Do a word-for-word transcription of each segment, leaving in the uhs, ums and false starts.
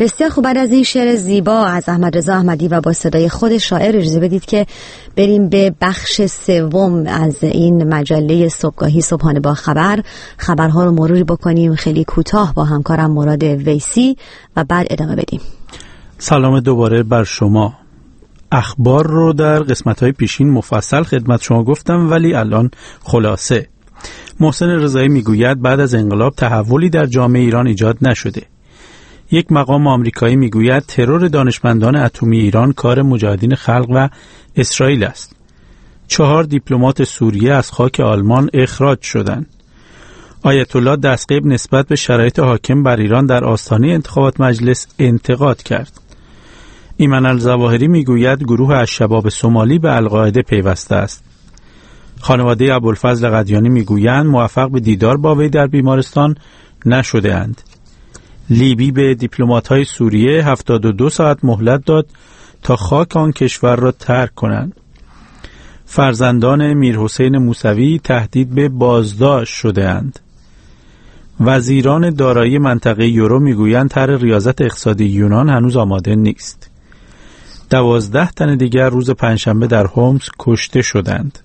بسیار خوب. بعد از این شعر زیبا از احمد رضا احمدی و با صدای خود شاعر اجازه بدید که بریم به بخش سوم از این مجله صبحگاهی صبحانه با خبر. خبرها رو مروری بکنیم خیلی کوتاه با همکارم مراد ویسی و بعد ادامه بدیم. سلام دوباره بر شما. اخبار رو در قسمت‌های پیشین مفصل خدمت شما گفتم، ولی الان خلاصه. محسن رضایی میگوید بعد از انقلاب تحولی در جامعه ایران ایجاد نشده. یک مقام آمریکایی میگوید ترور دانشمندان اتمی ایران کار مجاهدین خلق و اسرائیل است. چهار دیپلمات سوریه از خاک آلمان اخراج شدند. آیت الله دستقیب نسبت به شرایط حاکم بر ایران در آستانه انتخابات مجلس انتقاد کرد. ایمن الظواهری میگوید گروه الشباب سومالی به القاعده پیوسته است. خانواده ابوالفضل قدیانی میگویند موفق به دیدار با وی در بیمارستان نشده اند. لیبی به دیپلمات‌های سوریه هفتاد و دو ساعت مهلت داد تا خاک آن کشور را ترک کنند. فرزندان میرحسین موسوی تهدید به بازداشت شده اند. وزیران دارایی منطقه یورو میگویند طرح ریاضت اقتصادی یونان هنوز آماده نیست. دوازده تن دیگر روز پنجشنبه در هومس کشته شدند.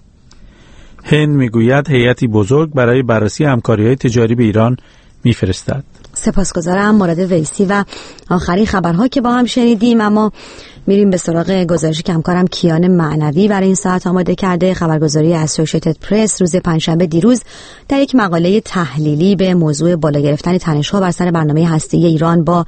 هند میگوید هیئتی بزرگ برای بررسی همکاری‌های تجاری به ایران میفرستد. سپاسگزارم مراد ویسی. و آخرین خبرها که با هم شنیدیم، اما میریم به سراغ گزارشی که همکارم کیان معنوی برای این ساعت آماده کرده. خبرگزاری اسوسییتد پرس روز پنجشنبه دیروز در یک مقاله تحلیلی به موضوع بالا گرفتن تنش‌ها بر سر برنامه هسته‌ای ایران با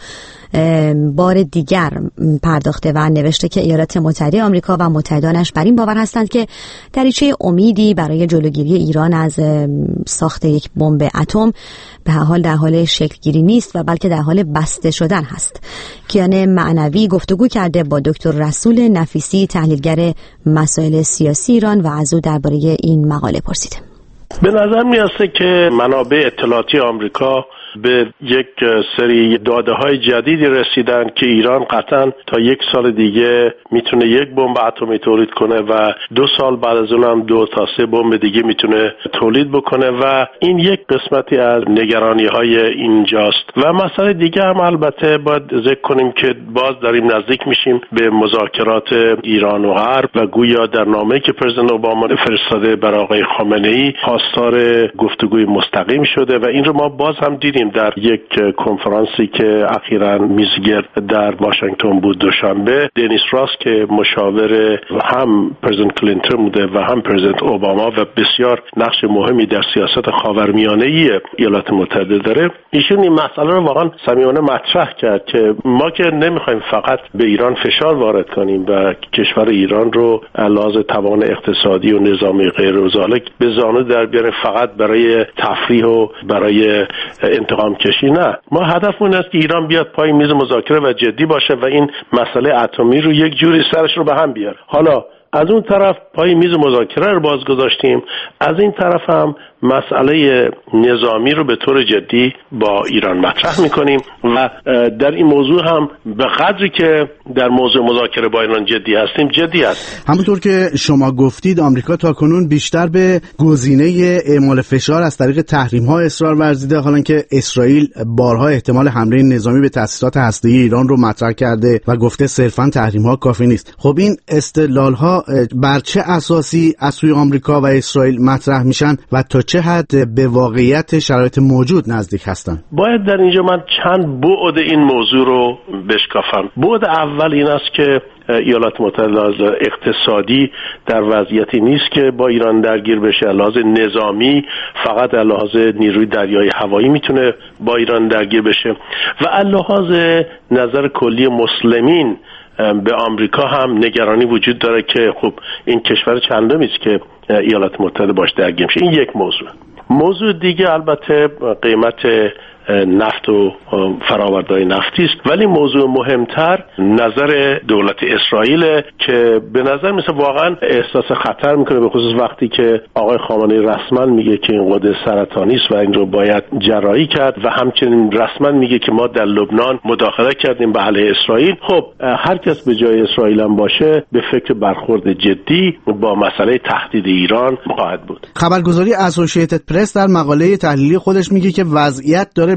بار دیگر پرداخته و نوشته که ایالات متحده آمریکا و متحدانش بر این باور هستند که دریچه امیدی برای جلوگیری ایران از ساخت یک بمب اتم به هر حال در حال شکلگیری نیست و بلکه در حال بسته شدن هست. کیان معنوی گفتگو کرده با دکتر رسول نفیسی، تحلیلگر مسائل سیاسی ایران، و از او درباره این مقاله پرسیده. به نظر میاد که منابع اطلاعاتی آمریکا به یک سری داده‌های جدیدی رسیدن که ایران قطعاً تا یک سال دیگه میتونه یک بمب اتمی تولید کنه و دو سال بعد از اون هم دو تا سه بمب دیگه میتونه تولید بکنه و این یک قسمتی از نگرانی‌های اینجاست. و مسئله دیگه هم البته باید ذکر کنیم که باز داریم نزدیک میشیم به مذاکرات ایران و غرب و گویا در نامه‌ای که پرزیدنت اوباما فرستاده برای آقای خامنه‌ای خواستار گفتگوی مستقیم شده و این رو ما باز هم دیدیم در یک کنفرانسی که اخیراً میزگرد در واشنگتن بود دوشنبه. دنیس راس که مشاور هم پرزیدنت کلینتون بوده و هم پرزیدنت اوباما و بسیار نقش مهمی در سیاست خاورمیانه‌ای ایالات متحده داره، ایشون این مسئله رو واقعا صمیمانه مطرح کرد که ما که نمیخوایم فقط به ایران فشار وارد کنیم و کشور ایران رو علاوه توان اقتصادی و نظامی غیر و ذالک به زانو در بیاریم فقط برای تفریح و برای انتقام کشی. نه، ما هدفمون است که ایران بیاد پای میز مذاکره و جدی باشه و این مسئله اتمی رو یک جوری سرش رو به هم بیاره. حالا از اون طرف پای میز مذاکره رو باز گذاشتیم، از این طرف هم مسئله نظامی رو به طور جدی با ایران مطرح میکنیم و در این موضوع هم به قدری که در موضوع مذاکره با ایران جدی هستیم جدی هست. همونطور که شما گفتید آمریکا تاکنون بیشتر به گزینه اعمال فشار از طریق تحریم‌ها اصرار ورزیده، حالا که اسرائیل بارها احتمال حمله نظامی به تأسیسات هسته‌ای ایران رو مطرح کرده و گفته صرفاً تحریم‌ها کافی نیست. خب این استدلال‌ها بر چه اساسی از سوی آمریکا و اسرائیل مطرح میشن و تا چه حد به واقعیت شرایط موجود نزدیک هستن؟ باید در اینجا من چند بعد این موضوع رو بشکافم. بعد اول این است که ایالات متحده از اقتصادی در وضعیتی نیست که با ایران درگیر بشه. لحاظ نظامی فقط لحاظ نیروی دریایی هوایی میتونه با ایران درگیر بشه و لحاظ نظر کلی مسلمین به آمریکا هم نگرانی وجود داره که خب این کشور چندمی است که ایالات متحده باش درگیر میشه. این یک موضوع. موضوع دیگه البته قیمت نفت و فرآورده‌های نفتی است، ولی موضوع مهمتر نظر دولت اسرائیل که به نظر میسه واقعا احساس خطر میکنه، به خصوص وقتی که آقای خامنه‌ای رسما میگه که این غده سرطانی است و این رو باید جراحی کرد و همچنین رسما میگه که ما در لبنان مداخله کردیم به علیه اسرائیل. خب هر کس به جای اسرائیل هم باشه به فکر برخورد جدی با مسئله تهدید ایران خواهد بود. خبرگزاری اسوسییتد پرس در مقاله تحلیلی خودش میگه که وضعیت داره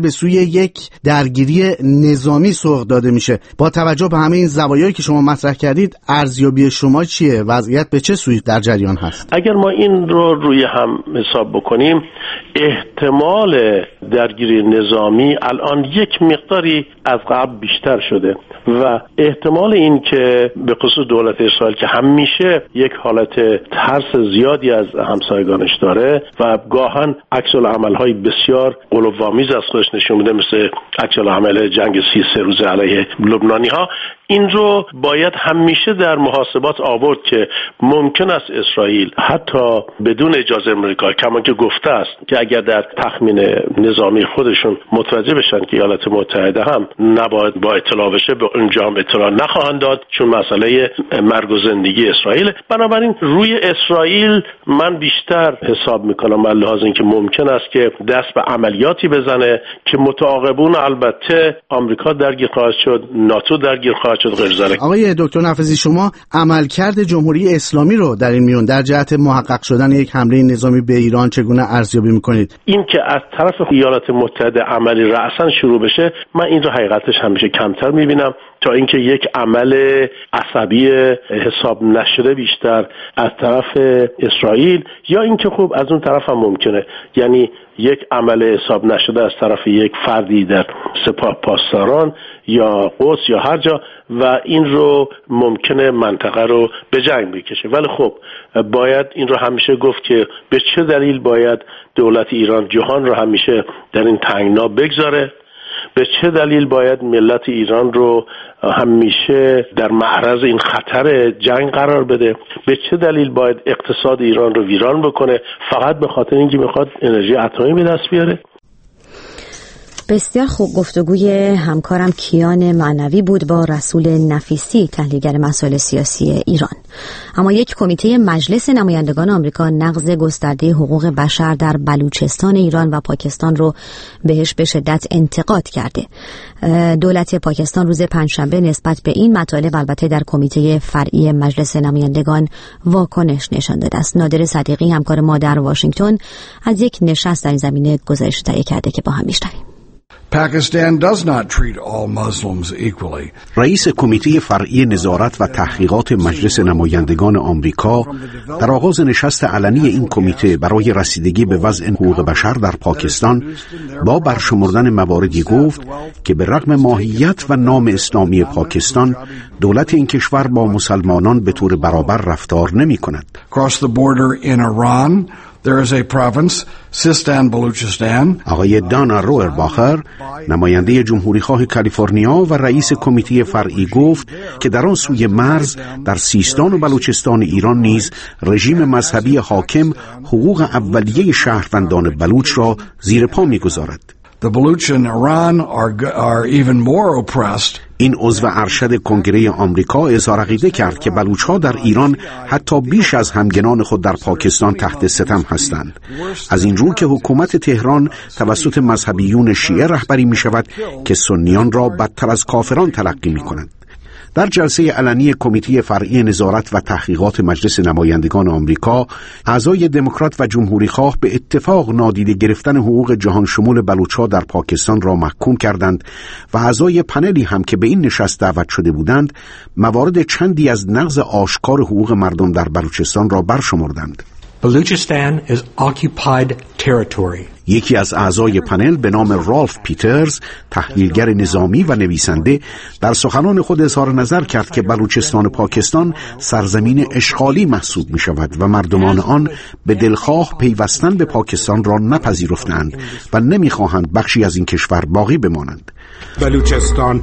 به سوی یک درگیری نظامی سوق داده میشه. با توجه به همه این زوایایی که شما مطرح کردید، ارزیابی شما چیه؟ وضعیت به چه سوی در جریان هست؟ اگر ما این رو روی هم حساب بکنیم، احتمال درگیری نظامی الان یک مقداری از قبل بیشتر شده و احتمال این که به خصوص دولت اسرائیل که همیشه یک حالت ترس زیادی از همسایگانش داره و گاهن عکس العمل‌های بسیار قلوب‌آمیز از خودش نشون میده، مثل عکس العمل جنگ سی سه روزه علیه لبنانی‌ها، این رو باید همیشه در محاسبات آورد که ممکن است اسرائیل حتی بدون اجازه آمریکا، کما که گفته است که اگر در تخمین نظامی خودشون متوجه بشن که ایالات متحده هم نباید با اطلاع بشه، به اونجا هم اطلاع نخواهند داد، چون مسئله مرگ و زندگی اسرائیل. بنابراین روی اسرائیل من بیشتر حساب میکنم به لحاظ اینکه ممکن است که دست به عملیاتی بزنه که متعاقبون البته آمریکا درگیر خواهد شد، ناتو درگیر خواهد شد. آقای دکتر نفیسی، شما عملکرد جمهوری اسلامی رو در این میون در جهت محقق شدن یک حمله نظامی به ایران چگونه ارزیابی میکنید؟ این که از طرف ایالات متحده عملی رأساً شروع بشه، من این رو حقیقتش همیشه کمتر میبینم تا اینکه یک عمل عصبی حساب نشده بیشتر از طرف اسرائیل، یا اینکه خب از اون طرف هم ممکنه، یعنی یک عمل حساب نشده از طرف یک فردی در سپاه پاسداران یا قدس یا هر جا و این رو ممکنه منطقه رو به جنگ بکشه. ولی خب باید این رو همیشه گفت که به چه دلیل باید دولت ایران جهان رو همیشه در این تنگنا بگذاره، به چه دلیل باید ملت ایران رو همیشه در معرض این خطر جنگ قرار بده، به چه دلیل باید اقتصاد ایران رو ویران بکنه فقط به خاطر اینکه میخواد انرژی اتمی به دست بیاره. بسیار خوب. گفتگوی همکارم کیان معنوی بود با رسول نفیسی، تحلیلگر مسائل سیاسی ایران. اما یک کمیته مجلس نمایندگان آمریکا نقض گسترده حقوق بشر در بلوچستان ایران و پاکستان رو بهش به شدت انتقاد کرده. دولت پاکستان روز پنجشنبه نسبت به این مطالب البته در کمیته فرعی مجلس نمایندگان واکنش نشان داده است. نادر صدیقی همکار ما در واشنگتن از یک نشست در این زمینه گزارش تهیه کرده که با هم میشنویم. Pakistan does not treat all Muslims equally. رئیس کمیته فرعی نظارت و تحقیقات مجلس نمایندگان آمریکا در آغاز نشست علنی این کمیته برای رسیدگی به وضع حقوق بشر در پاکستان با برشمردن مواردی گفت که به رغم ماهیت و نام اسلامی پاکستان، دولت این کشور با مسلمانان به طور برابر رفتار نمی کند. Across the border in Iran, there is a province, Sistan Baluchistan. آقای دانا روئرباخر، نماینده جمهوریخواه کالیفرنیا و رئیس کمیته فرعی گفت که در آن سوی مرز در سیستان و بلوچستان ایران نیز رژیم مذهبی حاکم حقوق اولیه شهروندان بلوچ را زیر پا می‌گذارد. The Baluch in Iran are, are even more oppressed. این عضو ارشد کنگره آمریکا اظهار عقیده کرد که بلوچ‌ها در ایران حتی بیش از همگنان خود در پاکستان تحت ستم هستند. از این رو که حکومت تهران توسط مذهبیون شیعه رهبری می شود که سنیان را بدتر از کافران تلقی می کنند. در جلسه علنی کمیته فرعی نظارت و تحقیقات مجلس نمایندگان آمریکا، اعضای دموکرات و جمهوریخواه به اتفاق نادیده گرفتن حقوق جهان شمول بلوچ‌ها در پاکستان را محکوم کردند و اعضای پنلی هم که به این نشست دعوت شده بودند، موارد چندی از نقض آشکار حقوق مردم در بلوچستان را برشمردند. Baluchistan is occupied territory. یکی از اعضای پنل به نام رالف پیترز، تحلیلگر نظامی و نویسنده، در سخنان خود اظهار نظر کرد که بلوچستان پاکستان سرزمین اشغالی محسوب می شود و مردمان آن به دلخواه پیوستن به پاکستان را نپذیرفتند و نمی خواهند بخشی از این کشور باقی بمانند. بلوچستان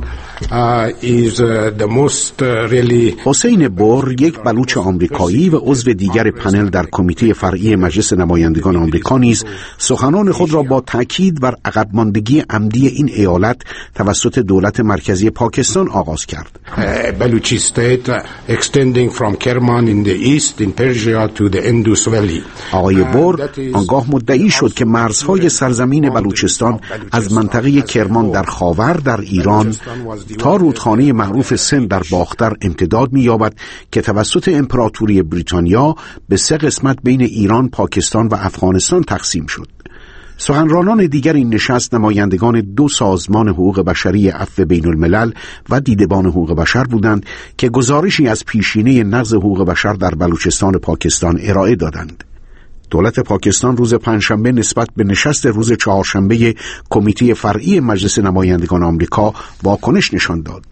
is the most really حسین بور، یک بلوچ آمریکایی و عضو دیگر پنل در کمیته فرعی مجلس نمایندگان آمریکا، نیز سخنان خود را با تاکید بر عقب ماندگی عمدی این ایالت توسط دولت مرکزی پاکستان آغاز کرد. بلوچی استیت extending from Kerman in the east in Persia to the Indus Valley. آقای بور آنگاه مدعی شد که مرزهای سرزمین بلوچستان از منطقه کرمان در خاور در ایران تا رودخانه معروف سند در باختر امتداد می‌یابد که توسط امپراتوری بریتانیا به سه قسمت بین ایران، پاکستان و افغانستان تقسیم شد. سخنرانان دیگر این نشست نمایندگان دو سازمان حقوق بشری عفو بین الملل و دیدبان حقوق بشر بودند که گزارشی از پیشینه نقض حقوق بشر در بلوچستان پاکستان ارائه دادند. دولت پاکستان روز پنجشنبه نسبت به نشست روز چهارشنبه کمیته فرعی مجلس نمایندگان آمریکا واکنش نشان داد.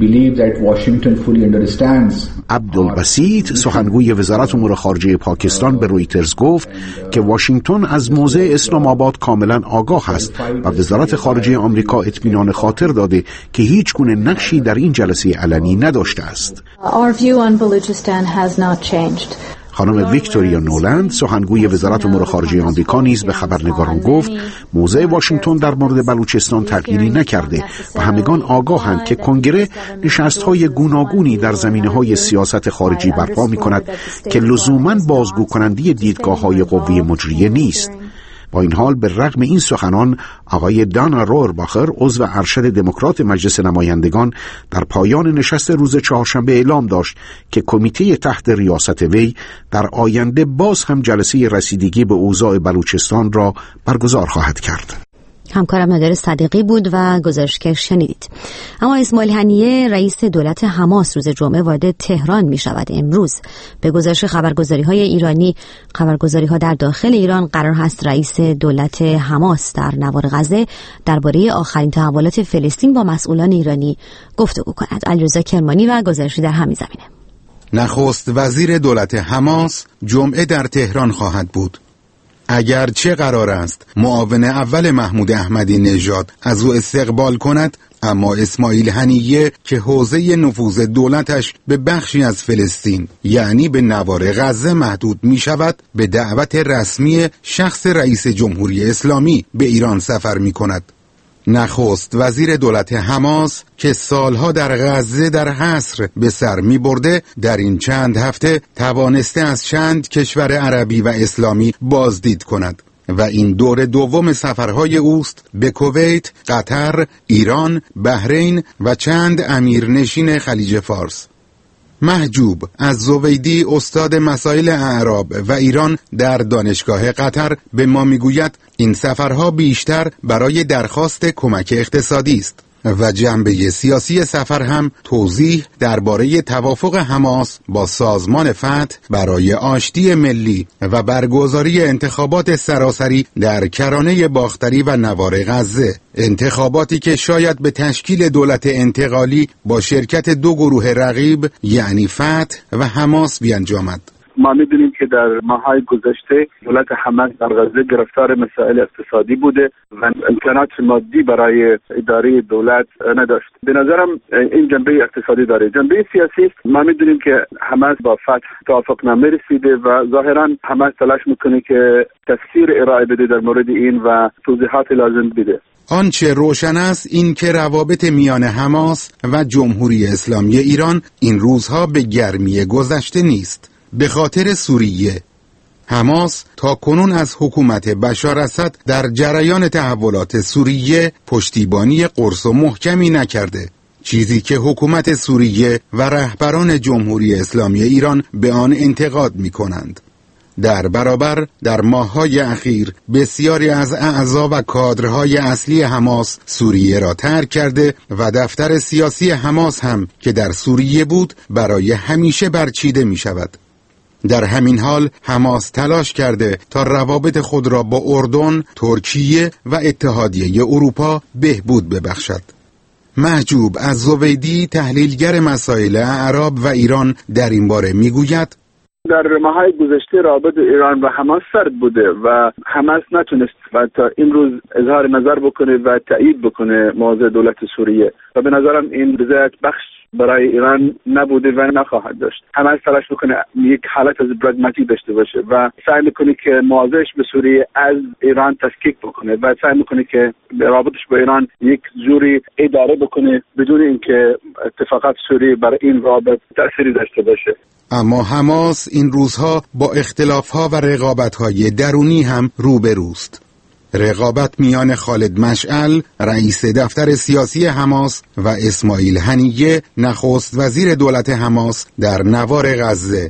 عبدالبسیط سخنگوی وزارت امور خارجه پاکستان به رویترز گفت که واشنگتن از موضع اسلام آباد کاملا آگاه است و وزارت خارجه آمریکا اطمینان خاطر داده که هیچ گونه نقشی در این جلسه علنی نداشته است. Our view on Balochistan has not changed. خانم ویکتوریا نولند سخنگوی وزارت امور خارجه آمریکا نیز به خبرنگاران گفت موضع واشنگتن در مورد بلوچستان تغییری نکرده و همگان آگاهند که کنگره نشست‌های گوناگونی در زمینه‌های سیاست خارجی برپا می‌کند که لزوماً بازگو کننده دیدگاه‌های قوه مجریه نیست. با این حال به رغم این سخنان آقای دانا رورباخر عضو ارشد دموکرات مجلس نمایندگان در پایان نشست روز چهارشنبه اعلام داشت که کمیته تحت ریاست وی در آینده باز هم جلسه رسیدگی به اوضاع بلوچستان را برگزار خواهد کرد. همکارم نادر صدیقی بود و گزارش که شنیدید. اما اسماعیل هنیه رئیس دولت حماس روز جمعه وارد تهران می شود. امروز به گزارش خبرگزاری های ایرانی خبرگزاری ها در داخل ایران قرار هست رئیس دولت حماس در نوار غزه درباره آخرین تحولات فلسطین با مسئولان ایرانی گفتگو کند. علیرضا کرمانی و گزارشی در همین زمینه. نخست وزیر دولت حماس جمعه در تهران خواهد بود. اگر چه قرار است معاون اول محمود احمدی نژاد از او استقبال کند، اما اسماعیل هنیه که حوزه نفوذ دولتش به بخشی از فلسطین یعنی به نوار غزه محدود می شود، به دعوت رسمی شخص رئیس جمهوری اسلامی به ایران سفر می کند. نخست وزیر دولت حماس که سالها در غزه در حصر به سر می برده، در این چند هفته توانسته از چند کشور عربی و اسلامی بازدید کند و این دور دوم سفرهای اوست به کویت، قطر، ایران، بحرین و چند امیرنشین خلیج فارس. محجوب از زویدی استاد مسائل اعراب و ایران در دانشگاه قطر به ما میگوید این سفرها بیشتر برای درخواست کمک اقتصادی است و جنبه سیاسی سفر هم توضیح درباره توافق حماس با سازمان فتح برای آشتی ملی و برگزاری انتخابات سراسری در کرانه باختری و نوار غزه، انتخاباتی که شاید به تشکیل دولت انتقالی با شرکت دو گروه رقیب یعنی فتح و حماس بیانجامد. ما میدونیم که در ماهای گذشته دولت حماس در غزه گرفتار مسائل اقتصادی بوده و امکانات مادی برای اداره دولت نداشت. به نظرم این جنبه اقتصادی داره. جنبه سیاسی ما میدونیم که حماس با فتح توافقنامه رسیده و ظاهرا حماس تلاش میکنه که تفسیر ارائه بده در مورد این و توضیحات لازم بده. آنچه روشن است این که روابط میان حماس و جمهوری اسلامی ایران این روزها به گرمی گذشته نیست. به خاطر سوریه، حماس تا کنون از حکومت بشار اسد در جریان تحولات سوریه پشتیبانی قرص و محکمی نکرده، چیزی که حکومت سوریه و رهبران جمهوری اسلامی ایران به آن انتقاد می کنند. در برابر در ماه‌های اخیر بسیاری از اعضا و کادرهای اصلی حماس سوریه را ترک کرده و دفتر سیاسی حماس هم که در سوریه بود برای همیشه برچیده می شود. در همین حال حماس تلاش کرده تا روابط خود را با اردن، ترکیه و اتحادیه اروپا بهبود ببخشد. محجوب از زویدی تحلیلگر مسائل اعراب و ایران در این باره میگوید در ماهای گذشته رابطه ایران و حماس سرد بوده و حماس نتونست و تا امروز اظهار نظر بکنه و تایید بکنه موضوع دولت سوریه و به نظرم این رضایت بخش برای ایران نبوده و نخواهد داشت. حماس تلاش میکنه یک حالت از پراگماتیک داشته باشه و سعی میکنه که موضعش به سوریه از ایران تفکیک بکنه و سعی میکنه که رابطش با ایران یک جوری اداره بکنه بدون اینکه اتفاقات سوریه بر این رابط تأثیری داشته باشه. اما حماس این روزها با اختلافها و رقابت‌های درونی هم روبروست. رقابت میان خالد مشعل رئیس دفتر سیاسی حماس و اسماعیل هنیه نخست وزیر دولت حماس در نوار غزه.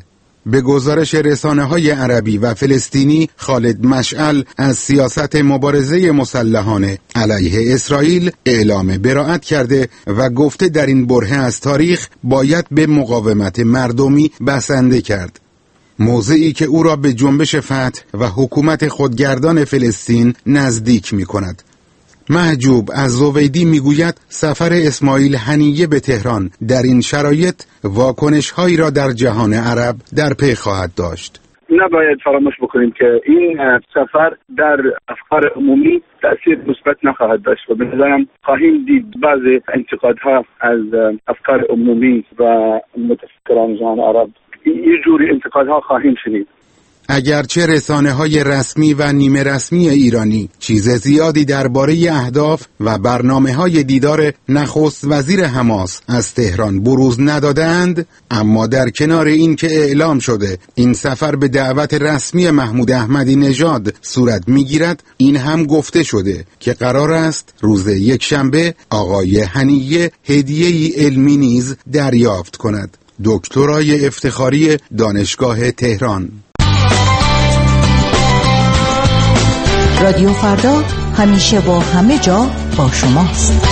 به گزارش رسانه‌های عربی و فلسطینی، خالد مشعل از سیاست مبارزه مسلحانه علیه اسرائیل اعلام براءت کرده و گفته در این برهه از تاریخ باید به مقاومت مردمی بسنده کرد. موضعی که او را به جنبش فتح و حکومت خودگردان فلسطین نزدیک می کند. محجوب از زویدی میگوید سفر اسماعیل هنیه به تهران در این شرایط واکنش‌هایی را در جهان عرب در پی خواهد داشت. نباید فراموش بکنیم که این سفر در افکار عمومی تأثیر مثبت نخواهد داشت و به نظرم خواهیم دید بعضی انتقادها از افکار عمومی و متفکران جهان عرب، یه جوری انتقادها خواهیم شنید. اگرچه رسانه‌های رسمی و نیمه رسمی ایرانی چیز زیادی درباره اهداف و برنامه‌های دیدار نخست وزیر حماس از تهران بروز ندادند، اما در کنار این که اعلام شده این سفر به دعوت رسمی محمود احمدی نژاد صورت می‌گیرد، این هم گفته شده که قرار است روز یکشنبه آقای هنیه هدیه‌ای علمی نیز دریافت کند. دکترای افتخاری دانشگاه تهران. رادیو فردا همیشه با همه جا با شماست.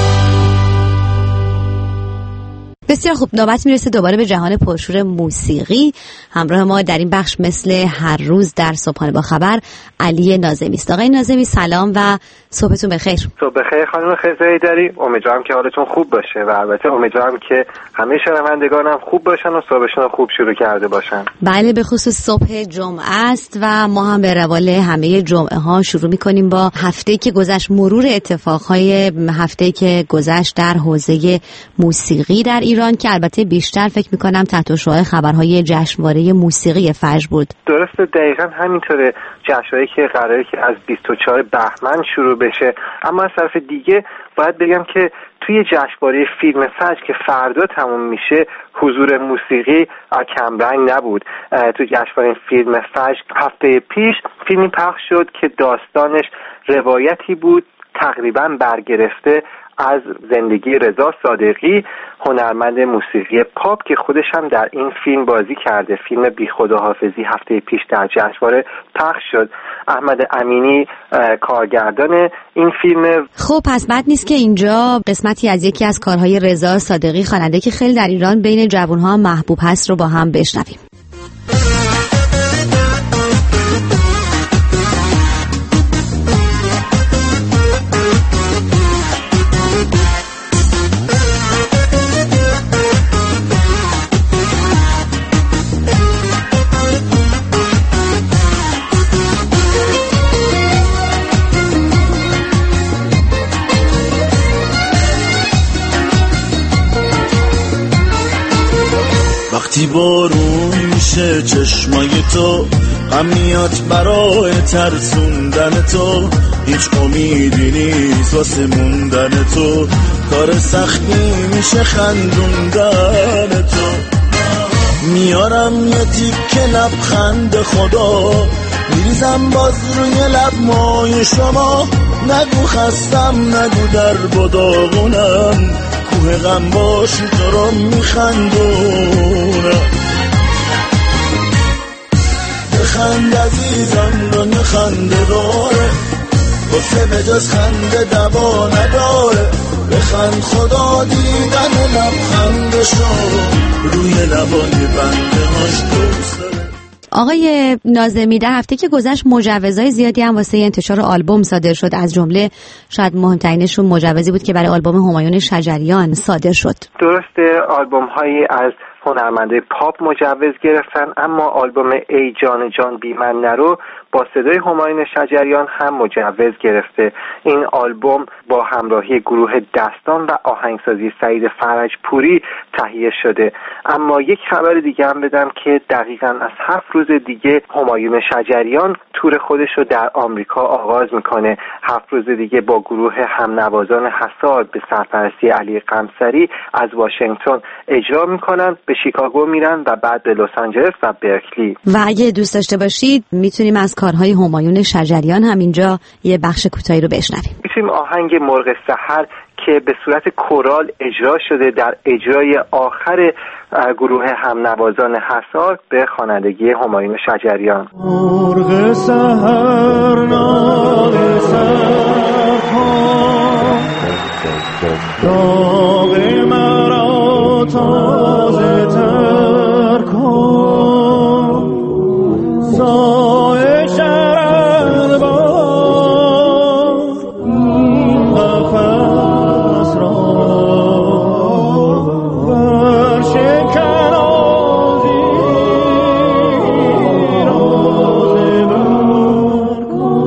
بسیار خوب، نوبت میرسه دوباره به جهان پرشور موسیقی. همراه ما در این بخش مثل هر روز در صبحانه با خبر علی ناظمی است. آقای ناظمی سلام و صبحتون بخیر. صبح بخیر خانم خزایی داری. امیدوارم که حالتون خوب باشه و البته امیدوارم که همه شنوندگانم خوب باشن و صبحشون خوب شروع کرده باشن. بله، به خصوص صبح جمعه است و ما هم به روال همه جمعه ها شروع می‌کنیم با هفته‌ای که گذشت، مرور اتفاقهای هفته‌ای که گذشت در حوزه موسیقی در ایران که البته بیشتر فکر میکنم تحت شعاع خبرهای جشنواره موسیقی فجر بود. درسته، دقیقاً همینطوره. جشنواره‌ای که قراره که از بیست و چهارم بهمن شروع بشه، اما از طرف دیگه باید بگم که توی جشنواره فیلم فجر که فردا تموم میشه حضور موسیقی کمرنگ نبود. توی جشنواره فیلم فجر هفته پیش فیلمی پخش شد که داستانش روایتی بود تقریباً برگرفته از زندگی رضا صادقی، هنرمند موسیقی پاپ که خودش هم در این فیلم بازی کرده. فیلم بی خداحافظی هفته پیش در جشنواره پخش شد. احمد امینی کارگردان این فیلم. خب پس بد نیست که اینجا قسمتی از یکی از کارهای رضا صادقی، خواننده که خیلی در ایران بین جوانها محبوب هست، رو با هم بشنویم. وقتی بارون میشه چشمای تو، غم میاد برای ترسوندن تو، هیچ امیدی نیست واسه موندن تو، کار سختی میشه خندوندن تو. میارم یه تیکه لبخند خدا، میریزم باز روی لب مای شما، نگو خستم نگو در بداغونم، کوه غم باشی تو رو میخندونم. بخند عزیزم دنیا خنده داره، واسه به جز خنده دوا نداره، بخند خدا دیدن لبخندشو روی لبای بنده هاش دوست داره. آقای ناظمی، در هفته که گذشت مجوزهای زیادی هم واسه انتشار آلبوم صادر شد، از جمله شاید مهمترینشون مجوزی بود که برای آلبوم همایون شجریان صادر شد. درسته، آلبوم هایی از هنرمنده پاپ مجوز گرفتن، اما آلبوم ای جان جان بی من نرو با صدای همایون شجریان هم مجوز گرفته. این آلبوم با همراهی گروه دستان و آهنگسازی سعید فرج پوری تهیه شده. اما یک خبر دیگه هم بدم که دقیقاً از هفت روز دیگه همایون شجریان تور خودش رو در آمریکا آغاز میکنه. هفت روز دیگه با گروه همنوازان حساد به سرپرستی علی قمصری از واشنگتن اجرا میکنن. به شیکاگو میرن و بعد به لس آنجلس و برکلی. و اگه دوست داشته باشید میتونیم از کارهای همایون شجریان هم اینجا یه بخش کوتاهی رو بشنویم. میتونیم آهنگ مرغ سحر که به صورت کورال اجرا شده در اجرای آخر گروه همنوازان حصار به خوانندگی همایون شجریان. مرغ سحر ناله سر کن داغ مرا تازه تر کن سایه شرد بار این قفص را برشکن از این راز بر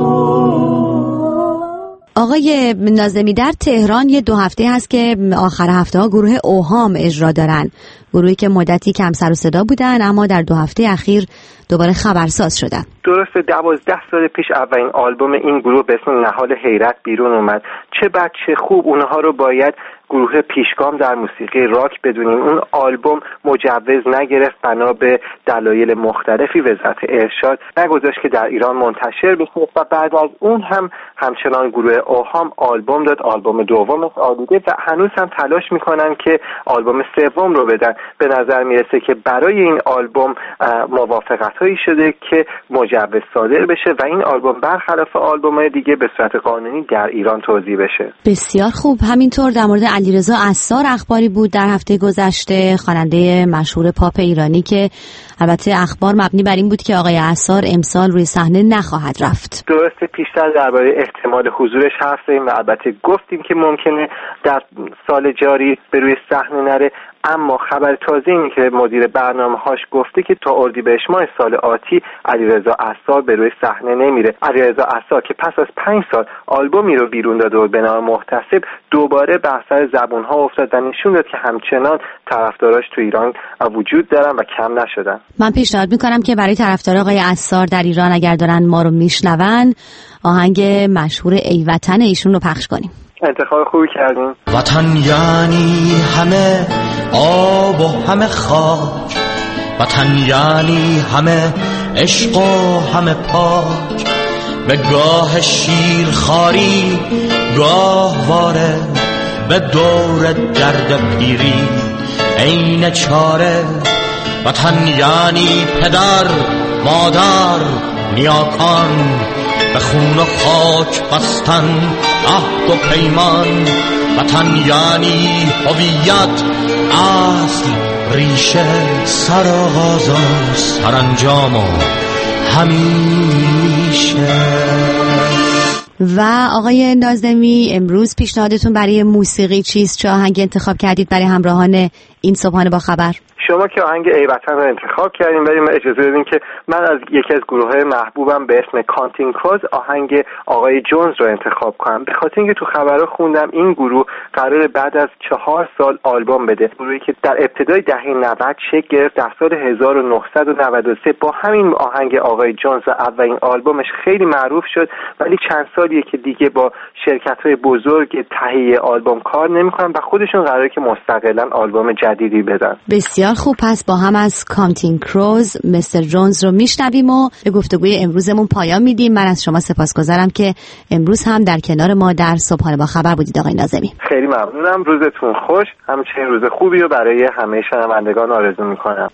کن. آقای ناظمی، در تهران یه دو هفته هست که آخر هفته ها گروه اوهام اجرا دارن، گروهی که مدتی کم سر و صدا بودن اما در دو هفته اخیر دوباره خبرساز شدن. درسته، دوازده سال پیش اولین آلبوم این گروه به اسم نهال حیرت بیرون اومد. چه بد چه خوب اونها رو باید گروه پیشگام در موسیقی راک بدونیم. اون آلبوم مجوز نگرفت، بنا به دلایل مختلفی وزارت ارشاد نگذاشت که در ایران منتشر بشه و بعد از اون هم همچنان گروه اوهام آلبوم داد، آلبوم دومش آلوده و هنوز هم تلاش میکنن که آلبوم سوم رو بدن. به نظر میرسه که برای این آلبوم موافقت هایی شده که مجوز صادر بشه و این آلبوم برخلاف آلبوم‌های دیگه به صورت قانونی در ایران توزیع بشه. بسیار خوب. همینطور در مورد علیرضا عصار اخباری بود در هفته گذشته، خواننده مشهور پاپ ایرانی که البته اخبار مبنی بر این بود که آقای عصار امسال روی صحنه نخواهد رفت. درسته، پیشتر درباره احتمال حضورش حرف زدیم و البته گفتیم که ممکنه در سال جاری به روی صحنه نره، اما خبر تازه اینه که مدیر برنامه‌هاش گفته که تا اردیبهشت ماه سال آتی علیرضا عصار به روی صحنه نمیره. علیرضا عصار که پس از پنج سال آلبومی رو بیرون داده و به نام محتسب دوباره بر سر زبون‌ها افتاد و نشون داد که همچنان طرفداراش تو ایران وجود دارن و کم نشدن. من پیشنهاد میکنم که برای طرفدار آقای عصار در ایران اگر دارن ما رو میشنون آهنگ مشهور ای وطن ایشون رو پخش کنیم. انتخاب خوبی کردیم. وطن یعنی همه آب و همه خاک، وطن یعنی همه عشق و همه پاک، به گاه شیر خاری گاه واره، به دور درد پیری عین چاره. وطن یعنی پدر مادر نیاکان، به خون و خاک بستن عهد و پیمان. وطن یعنی هویت، اصل، ریشه، سرآغاز و سرانجام و همیشه. و آقای ناظمی، امروز پیشنهادتون برای موسیقی چیست؟ چه آهنگ انتخاب کردید برای همراهان این صبحانه با خبر؟ شما که آهنگ ای وطن رو انتخاب کردیم، ولی من اجازه بدین که من از یکی از گروه‌های محبوبم به اسم کانتینگ کروز آهنگ آقای جونز رو انتخاب کنم، به خاطر اینکه تو خبرها خوندم این گروه قراره بعد از چهار سال آلبوم بده. گروهی که در ابتدای دهه نود شکل گرفت، در سال هزار و نهصد و نود و سه با همین آهنگ آقای جونز اولین آلبومش خیلی معروف شد، ولی چند سالیه که دیگه با شرکت‌های بزرگ تهیه آلبوم کار نمی‌کنن و خودشون قراره که مستقلاً آلبوم جدیدی بدن. بسیار خوب، پس با هم از کانتینگ کروز مستر جونز رو میشنویم و به گفتگوی امروزمون پایان میدیم. من از شما سپاسگزارم که امروز هم در کنار ما در صبحانه با خبر بودید آقای ناظمی. خیلی ممنونم، روزتون خوش، همچنین روز خوبی رو برای همه شنوندگان آرزو میکنم.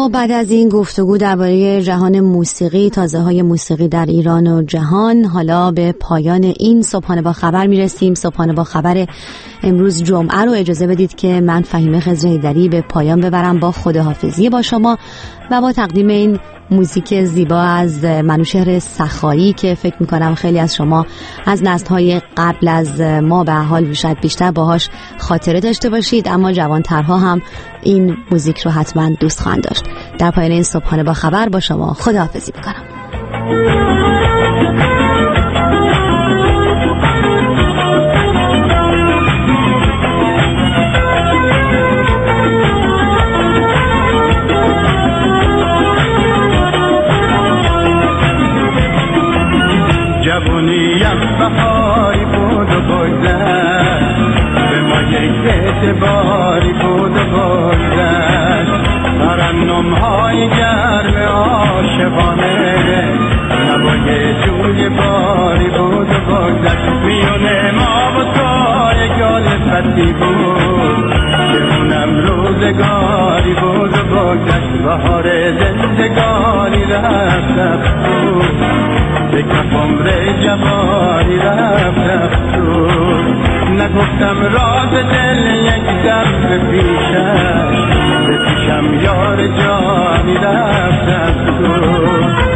اما بعد از این گفتگو درباره جهان موسیقی، تازه‌های موسیقی در ایران و جهان، حالا به پایان این صبحانه با خبر میرسیم. صبحانه با خبر امروز جمعه رو اجازه بدید که من فهیمه خضر حیدری به پایان ببرم با خداحافظی با شما و با تقدیم این موزیک زیبا از منوشهر سخایی که فکر میکنم خیلی از شما از نسل‌های قبل از ما به حال شاید بیشتر باهاش خاطره داشته باشید، اما جوانترها هم این موزیک رو حتما دوست خواهند داشت. در پایان این صبحانه با خبر با شما خداحافظی میکنم. جوونیم بهاری بود و بگذشت، به ما یک اعتباری بود و بگذشت. ترنم‌های گرم عاشقانه، نوای جوی باری بود و بگذشت. میونه ما و تو یک آلفتی بود که اونم روزگاری بود و بگذشت. بهار زندگانی رفت رفت بود، به کف عمر جوانی رفت رفت بود. نگفتم راز دل یک دم به پیشش، به پیشم یار جانی رفت رفت بود.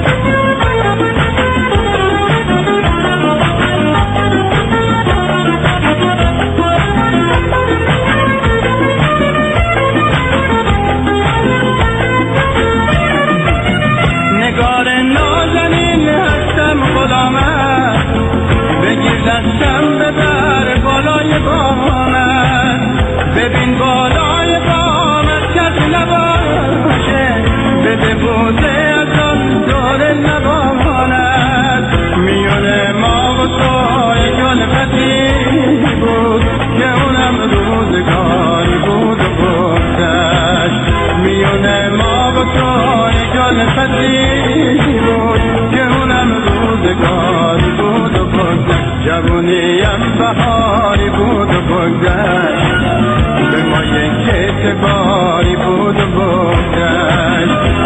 دستم ببر بالای بامت، ببین بالای بامت کسی نباشه، بده بوده از آن دور نباماند. میونه ما و تو یک الفتی بود که اونم روزگاری بود و بگذشت. میونه ما و تو یک الفتی بود که اونم روزگاری بود و بگذشت. جوونیم بهاری بود و بگذشت، به ما یک اعتباری بود و بگذشت.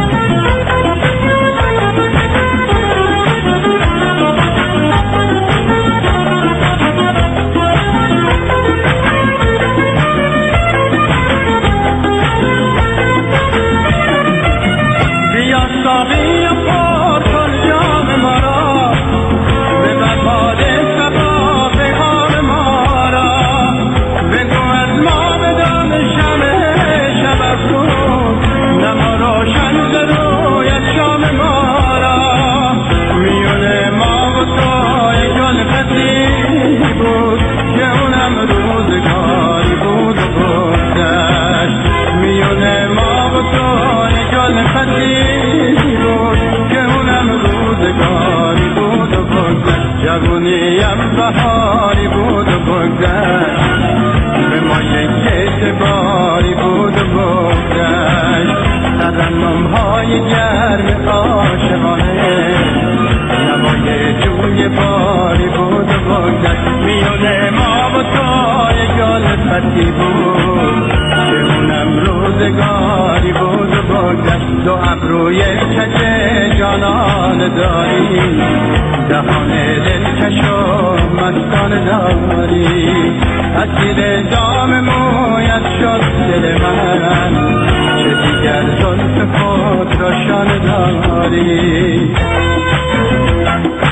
بیا ساقی و پر کن جام ما را، ببر باده جوونیم بهاری بود و بگذشت، به ما یک اعتباری بود و بگذشت. ترنم‌های گرم عاشقانه، نوای جوی باری بود و بگذشت. میونه ما و تو یک الفتی بود که اونم روزگاری بود و بگذشت. دو ابروی کج جانان داری، دهان دلکش و مستان داری. اسیر دام مویت شد دل من، چه دیگر زلف خود را شانه داری.